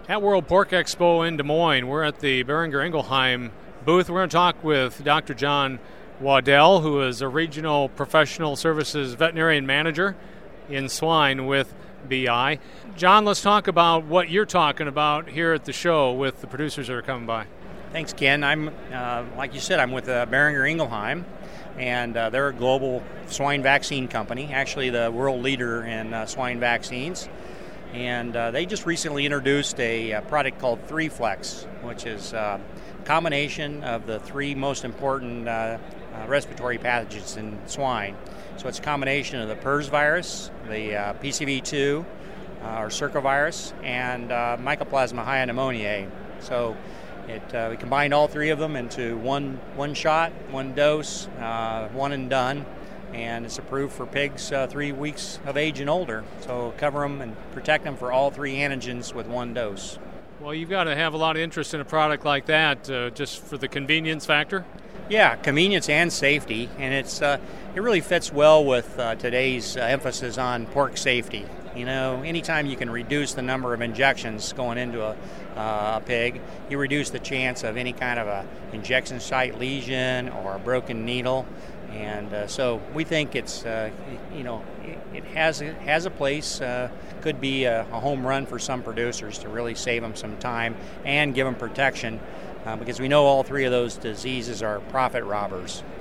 At World Pork Expo in Des Moines, we're at the Boehringer Ingelheim booth. We're going to talk with Dr. John Waddell, who is a Regional Professional Services Veterinarian Manager in swine with BI. John, let's talk about what you're talking about here at the show with the producers that are coming by. Thanks, Ken. I'm, like you said, I'm with Boehringer Ingelheim, and they're a global swine vaccine company, actually the world leader in swine vaccines. And they just recently introduced a product called 3-Flex, which is a combination of the three most important respiratory pathogens in swine. So it's a combination of the PRRS virus, the PCV2, or circovirus, and Mycoplasma hypopneumoniae. So we combined all three of them into one shot, one dose, one and done. And it's approved for pigs 3 weeks of age and older. So cover them and protect them for all three antigens with one dose. Well, you've got to have a lot of interest in a product like that just for the convenience factor. Yeah, convenience and safety, and it really fits well with today's emphasis on pork safety. You know, anytime you can reduce the number of injections going into a pig, you reduce the chance of any kind of a injection site lesion or a broken needle. And so we think it's, it has a place, could be a home run for some producers to really save them some time and give them protection because we know all three of those diseases are profit robbers.